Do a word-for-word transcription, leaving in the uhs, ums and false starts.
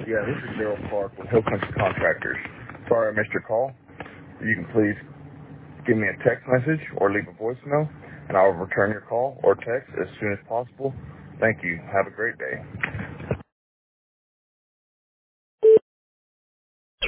Yeah, this is Daryl Clark with Hill Country Contractors. Sorry I missed your call. You can please give me a text message or leave a voicemail, and I will return your call or text as soon as possible. Thank you. Have a great day.